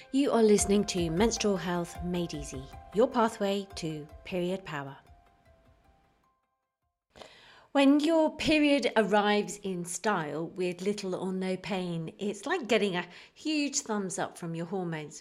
You are listening to Menstrual Health Made Easy, your pathway to period power. When your period arrives in style with little or no pain, it's like getting a huge thumbs up from your hormones.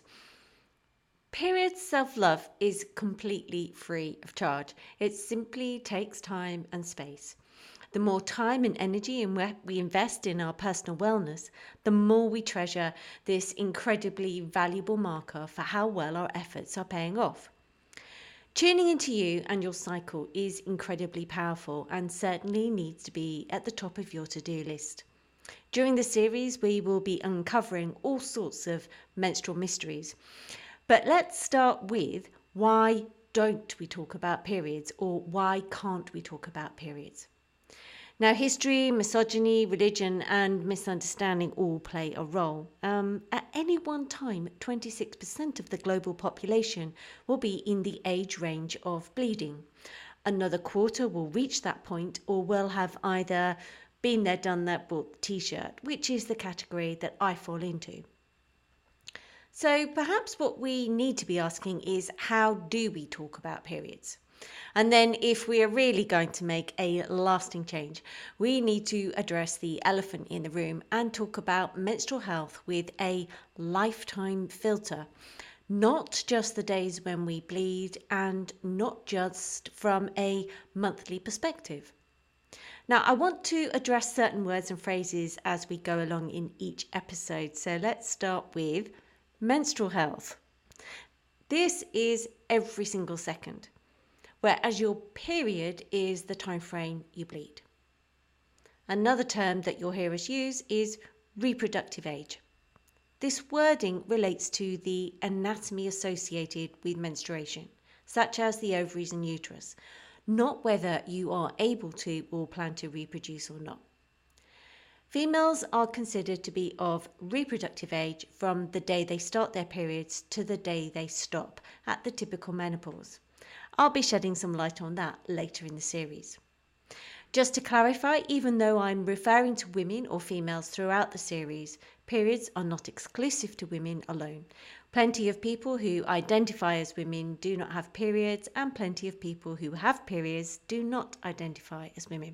Period self-love is completely free of charge. It simply takes time and space. The more time and energy we invest in our personal wellness, the more we treasure this incredibly valuable marker for how well our efforts are paying off. Tuning into you and your cycle is incredibly powerful and certainly needs to be at the top of your to-do list. During the series, we will be uncovering all sorts of menstrual mysteries. But let's start with why don't we talk about periods, or why can't we talk about periods? Now, history, misogyny, religion, and misunderstanding all play a role. At any one time, 26% of the global population will be in the age range of bleeding. Another quarter will reach that point or will have either been there, done that, bought the t-shirt, which is the category that I fall into. So perhaps what we need to be asking is, how do we talk about periods? And then if we are really going to make a lasting change, we need to address the elephant in the room and talk about menstrual health with a lifetime filter. Not just the days when we bleed, and not just from a monthly perspective. Now, I want to address certain words and phrases as we go along in each episode. So let's start with menstrual health. This is every single second, whereas your period is the time frame you bleed. Another term that you'll hear us use is reproductive age. This wording relates to the anatomy associated with menstruation, such as the ovaries and uterus, not whether you are able to or plan to reproduce or not. Females are considered to be of reproductive age from the day they start their periods to the day they stop at the typical menopause. I'll be shedding some light on that later in the series. Just to clarify, even though I'm referring to women or females throughout the series, periods are not exclusive to women alone. Plenty of people who identify as women do not have periods, and plenty of people who have periods do not identify as women.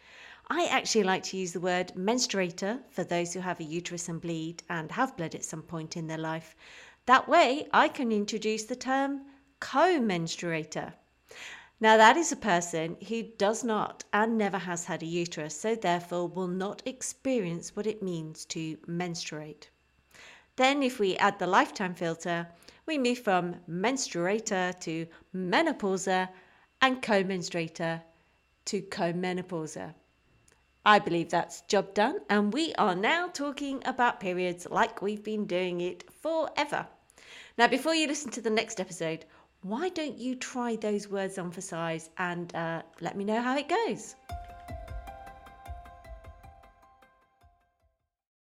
I actually like to use the word menstruator for those who have a uterus and bleed and have bled at some point in their life. That way I can introduce the term co-menstruator. Now, that is a person who does not and never has had a uterus, so therefore will not experience what it means to menstruate. Then if we add the lifetime filter, we move from menstruator to menopauser and co-menstruator to co-menopauser. I believe that's job done, and we are now talking about periods like we've been doing it forever. Now, before you listen to the next episode, why don't you try those words on for size and let me know how it goes?